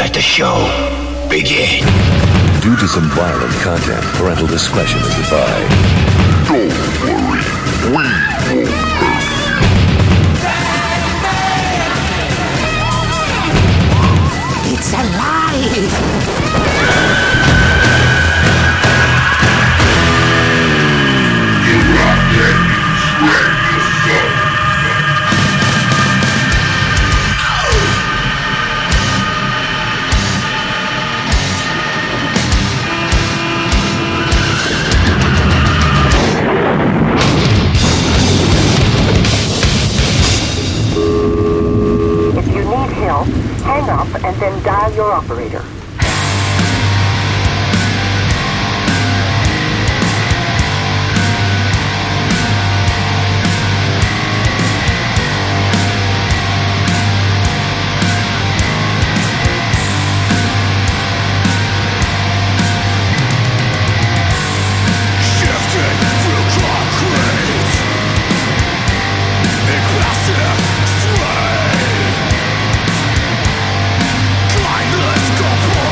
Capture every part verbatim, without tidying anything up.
Let the show begin. Due to some violent content, parental discretion is advised. Don't worry, we won't hurt you. It's alive! The rocket strike the sun. Hang up and then dial your operator. Go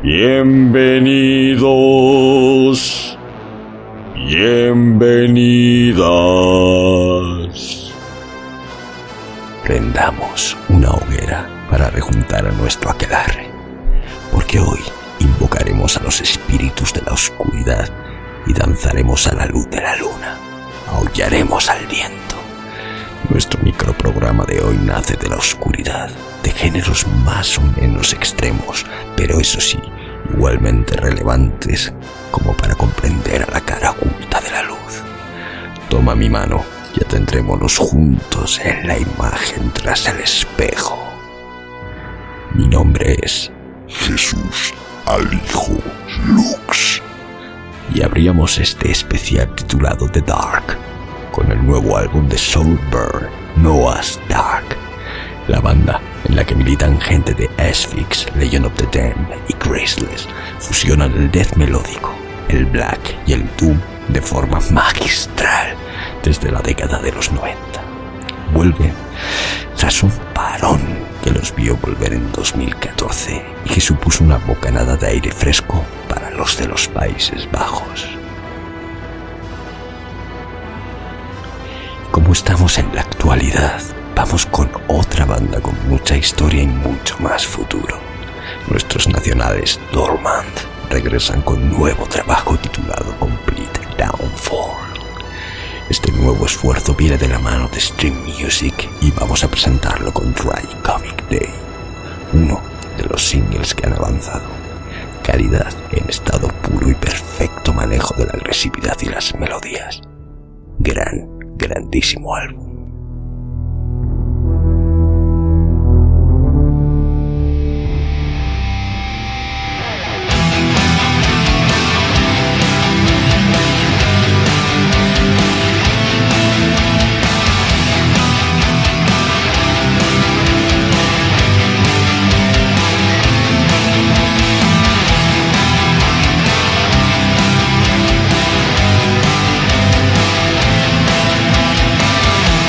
Bienvenidos, bienvenidas. Prendamos una hoguera para rejuntar a nuestro aquelarre, porque hoy invocaremos a los espíritus de la oscuridad y danzaremos a la luz de la luna. Aullaremos al viento. Nuestro microprograma de hoy nace de la oscuridad, de géneros más o menos extremos, pero eso sí, igualmente relevantes como para comprender a la cara oculta de la luz. Toma mi mano y atendrémonos juntos en la imagen tras el espejo. Mi nombre es Jesús al Hijo Lux. Y abríamos este especial titulado The Dark con el nuevo álbum de Soulburn, Noah's Dark, la banda en la que militan gente de Asphyx, Legion of the Damned y Graceless fusionan el death melódico, el black y el doom de forma magistral desde la década de los noventa. Vuelven tras un parón que los vio volver en dos mil catorce y que supuso una bocanada de aire fresco para los de los Países Bajos. Como estamos en la actualidad, vamos con otra banda con mucha historia y mucho más futuro. Nuestros nacionales Dormant regresan con nuevo trabajo titulado Complete Downfall. Este nuevo esfuerzo viene de la mano de Stream Music y vamos a presentarlo con Dry Comic Day, uno de los singles que han avanzado. Calidad en estado puro y perfecto manejo de la agresividad y las melodías. Gran, grandísimo álbum. We'll be right back.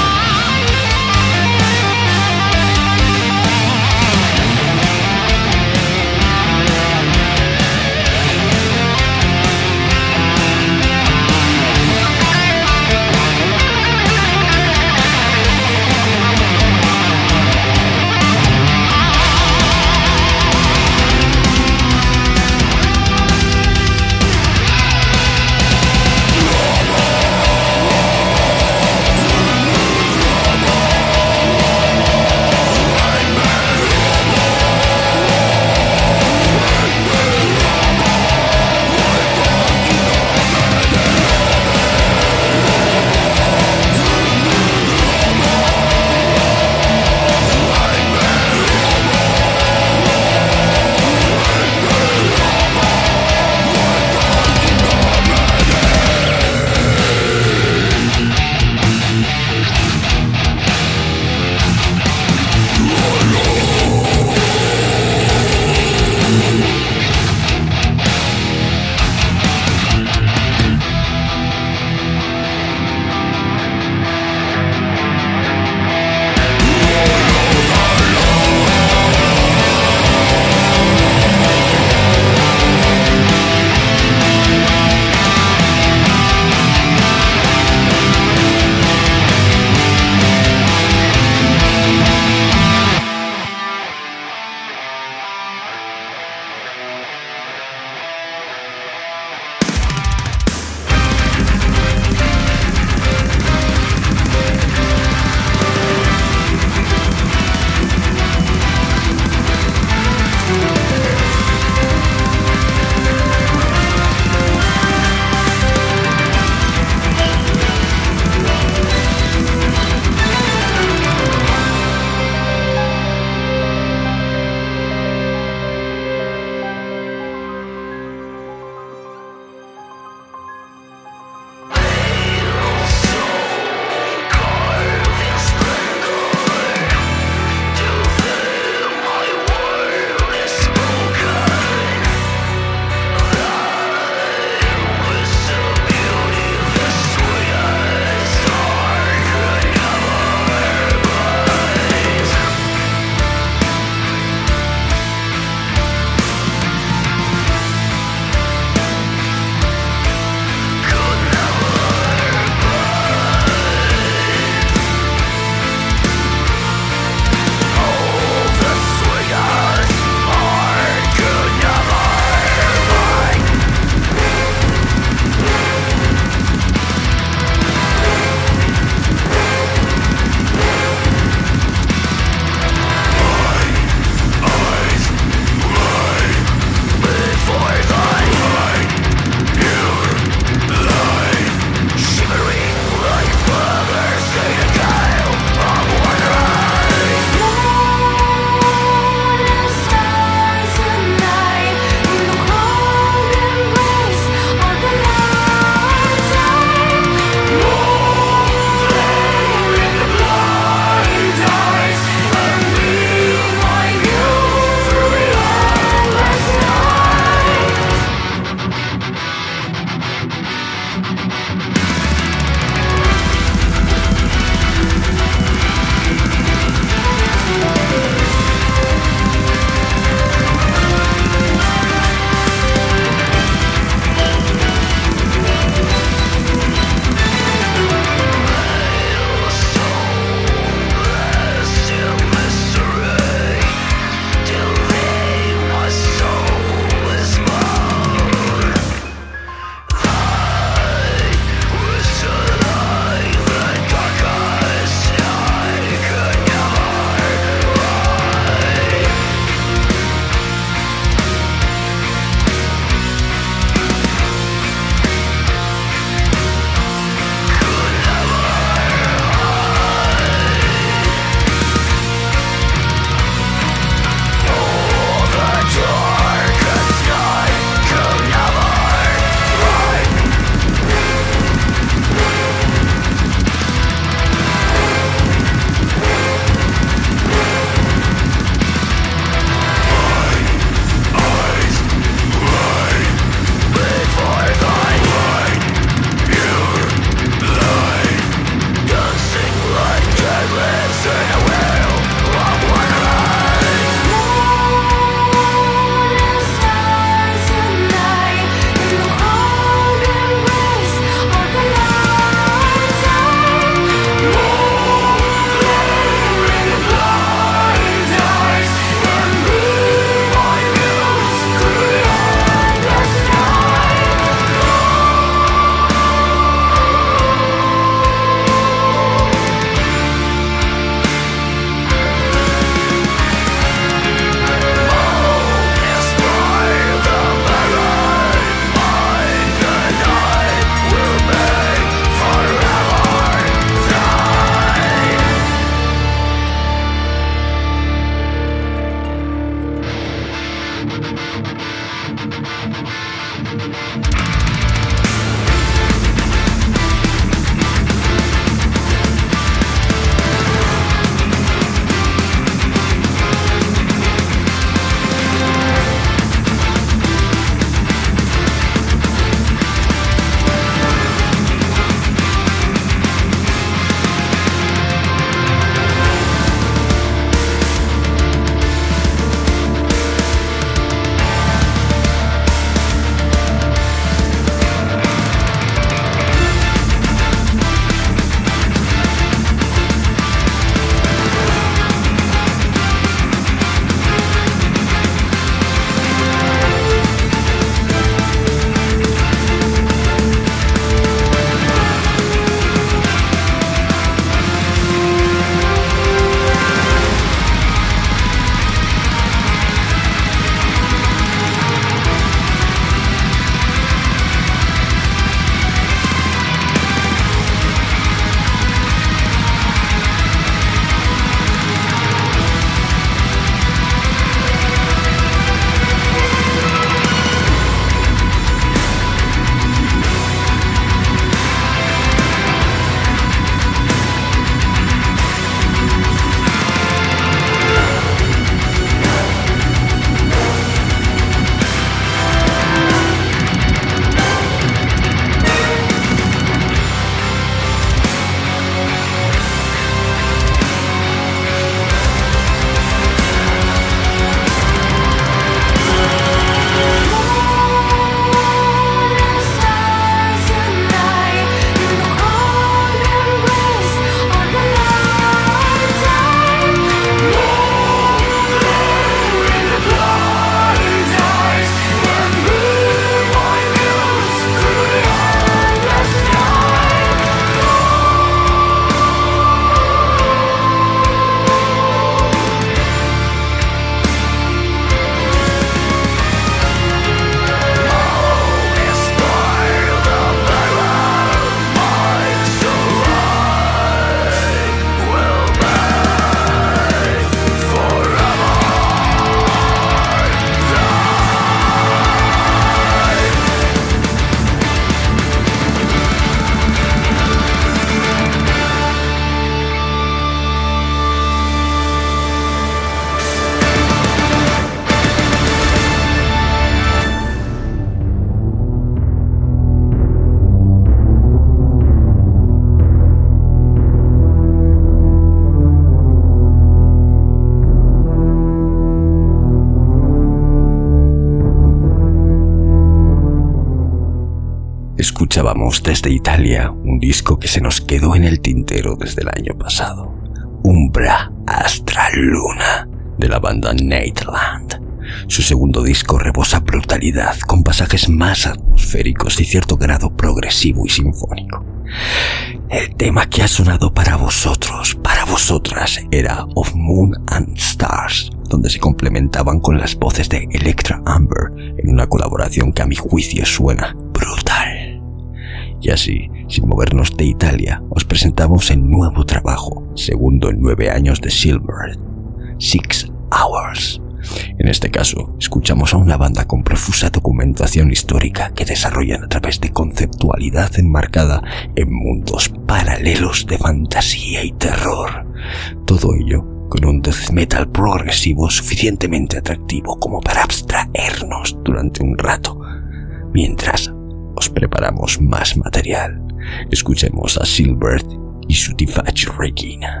escuchábamos desde Italia un disco que se nos quedó en el tintero desde el año pasado. Umbra Astra Luna, de la banda Nederland. Su segundo disco rebosa brutalidad, con pasajes más atmosféricos y cierto grado progresivo y sinfónico. El tema que ha sonado para vosotros, para vosotras, era Of Moon and Stars, donde se complementaban con las voces de Electra Amber en una colaboración que a mi juicio suena brutal. Y así, sin movernos de Italia, os presentamos el nuevo trabajo, segundo en nueve años de Silver, Six Hours. En este caso, escuchamos a una banda con profusa documentación histórica que desarrollan a través de conceptualidad enmarcada en mundos paralelos de fantasía y terror. Todo ello con un death metal progresivo suficientemente atractivo como para abstraernos durante un rato, mientras os preparamos más material. Escuchemos a Silver y su Tifach Regina.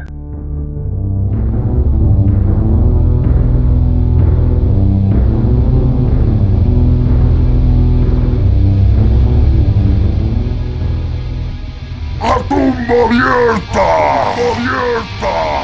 ¡A tumba abierta! ¡Abierta!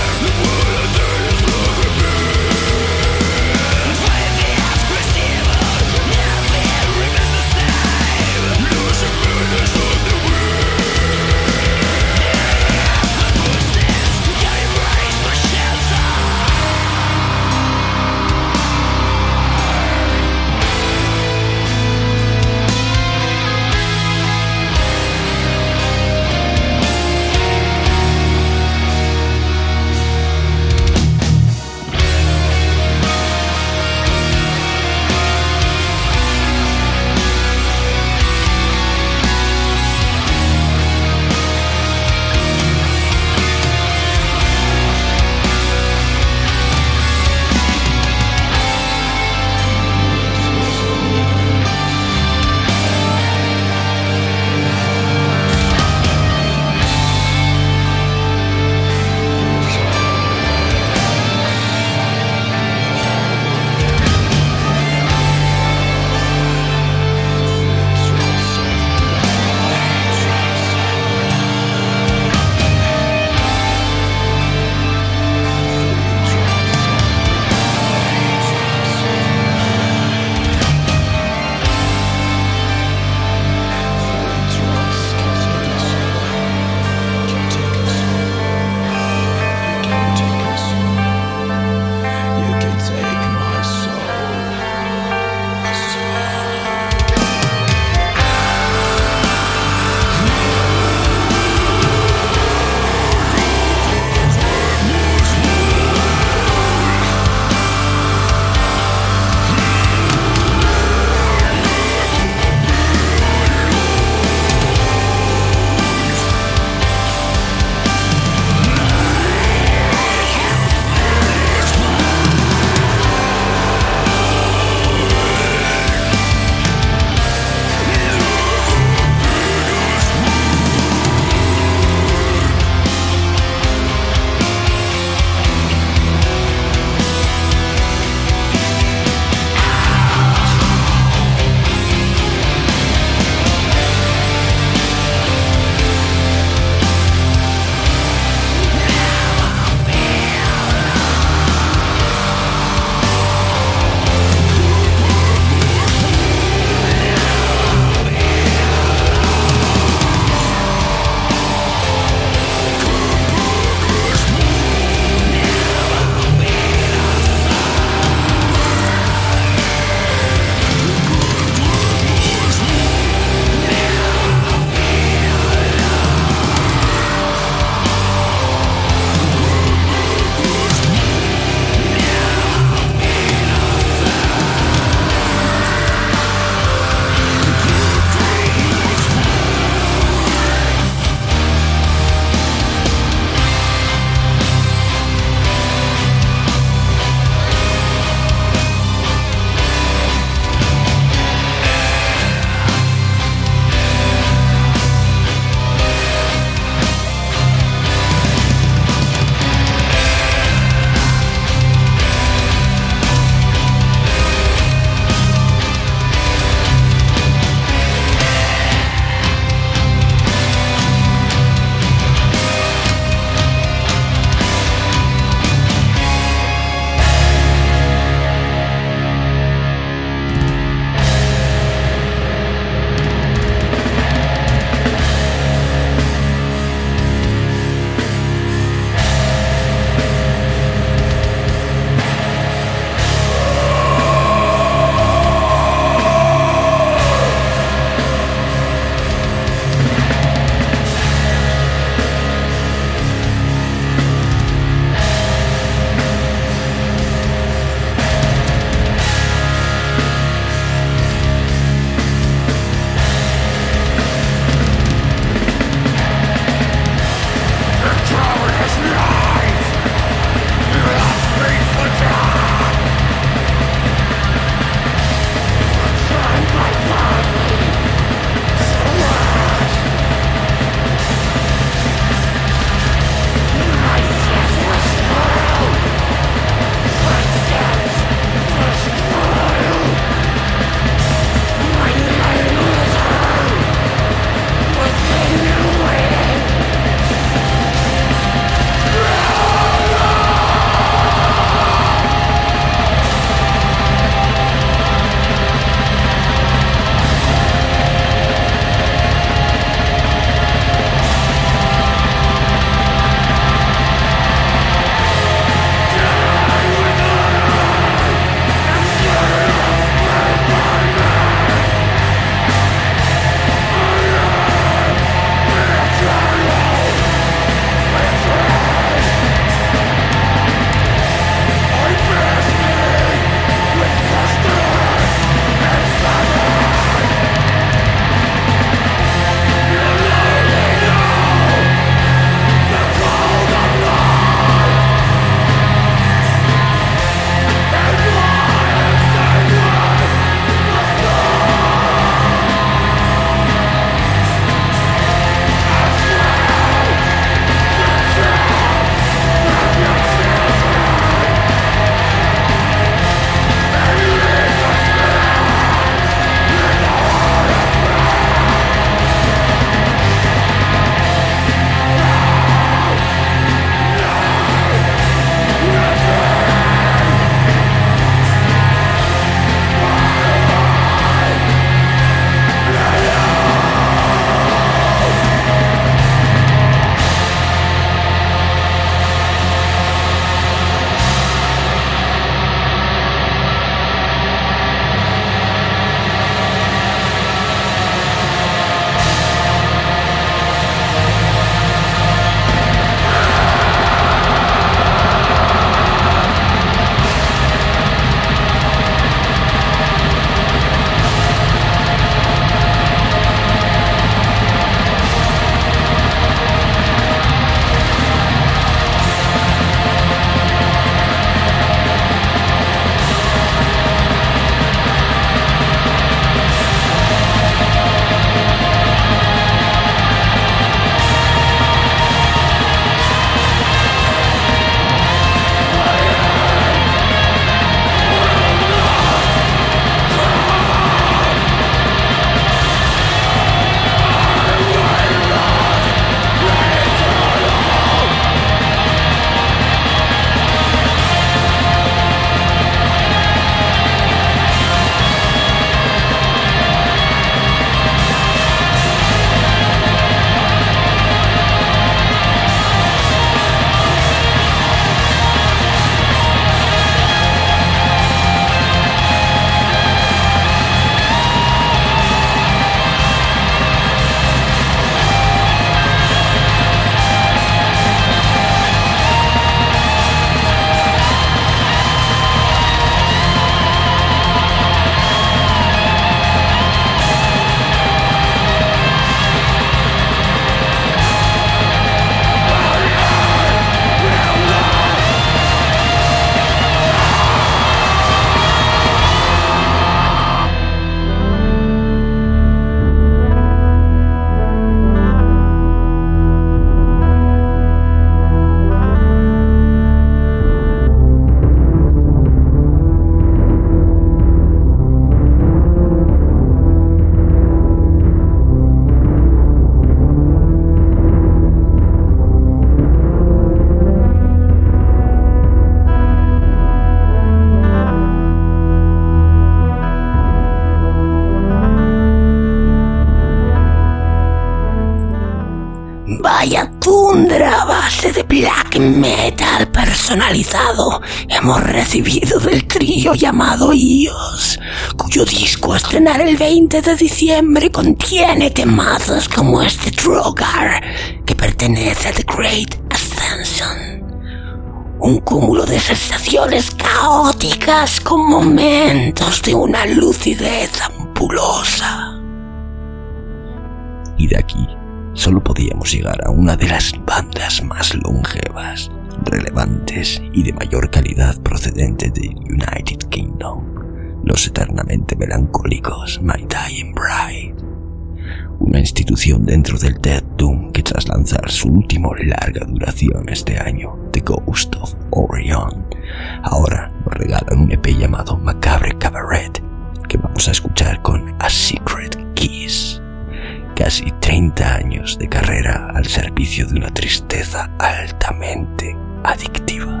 vaya tundra a base de black metal personalizado hemos recibido del trío llamado Ios, cuyo disco a estrenar el veinte de diciembre contiene temazos como este Drogar, que pertenece a The Great Ascension. Un cúmulo de sensaciones caóticas con momentos de una lucidez ampulosa. Y de aquí solo podíamos llegar a una de las bandas más longevas, relevantes y de mayor calidad procedente de United Kingdom, los eternamente melancólicos My Dying Bride, una institución dentro del Death Doom que tras lanzar su último larga duración este año, The Ghost of Orion, ahora nos regalan un E P llamado Macabre Cabaret, que vamos a escuchar con A Secret Kiss. Casi treinta años de carrera al servicio de una tristeza altamente adictiva.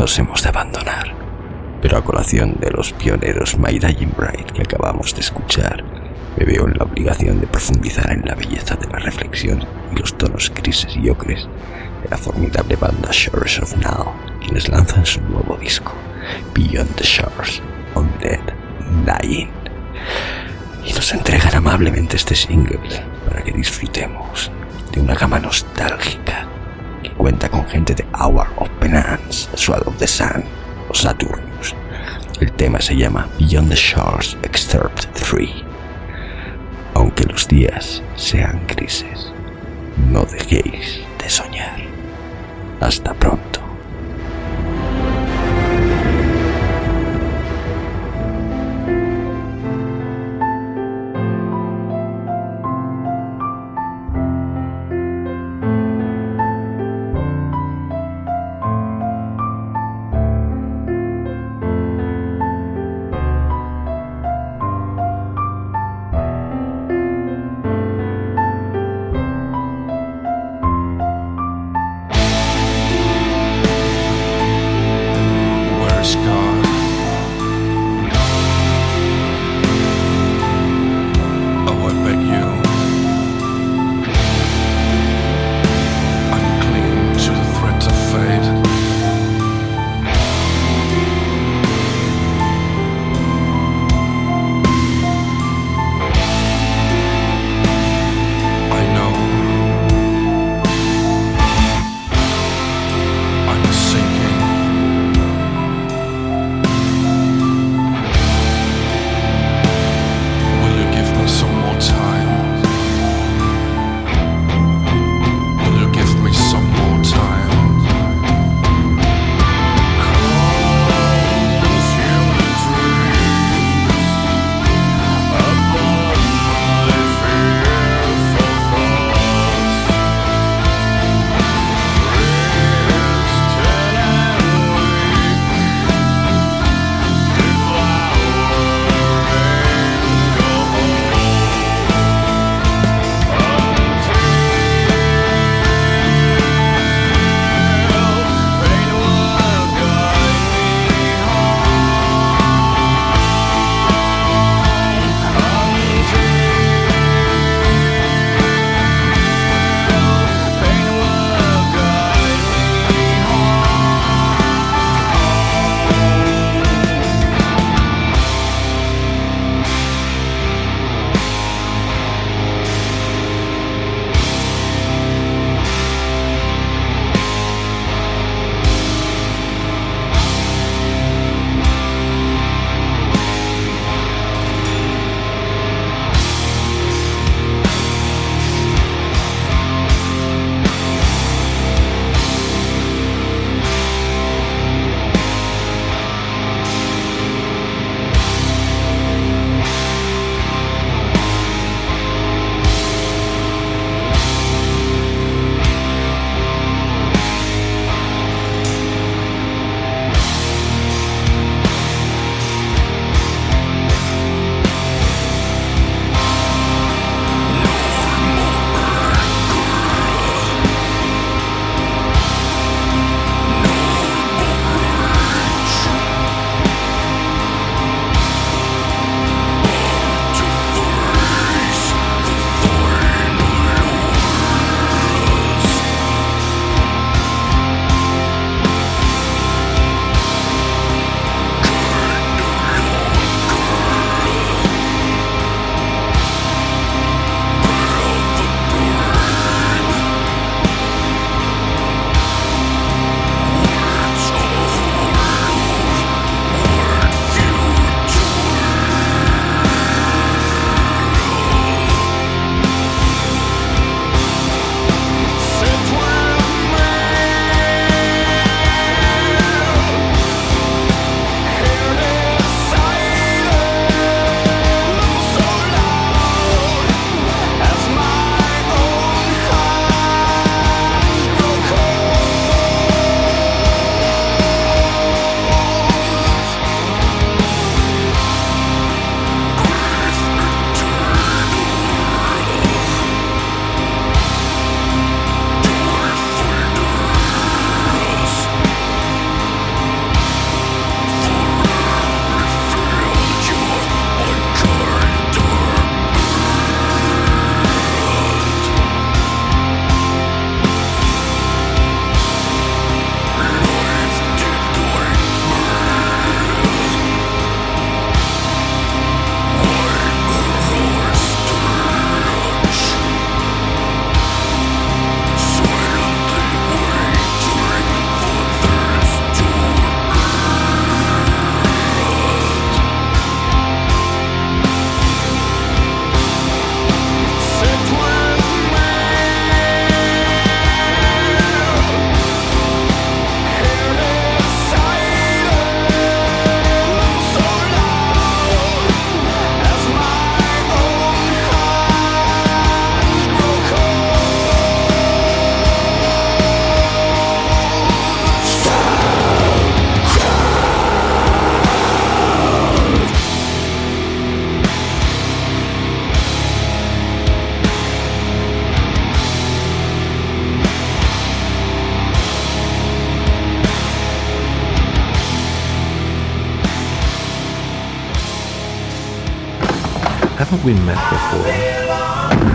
nos hemos de abandonar. Pero a colación de los pioneros My Dying Bride que acabamos de escuchar, me veo en la obligación de profundizar en la belleza de la reflexión y los tonos grises y ocres de la formidable banda Shores of Now, quienes lanzan su nuevo disco, Beyond the Shores, Undead, Dying, y nos entregan amablemente este single para que disfrutemos de una gama nostálgica que cuenta con gente de Hour of Penance, Swallow the Sun o Saturnus. El tema se llama Beyond the Shores Excerpt tres. Aunque los días sean grises, no dejéis de soñar. Hasta pronto. Haven't we met before?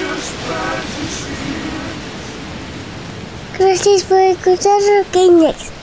Gracias por escuchar Rockenex.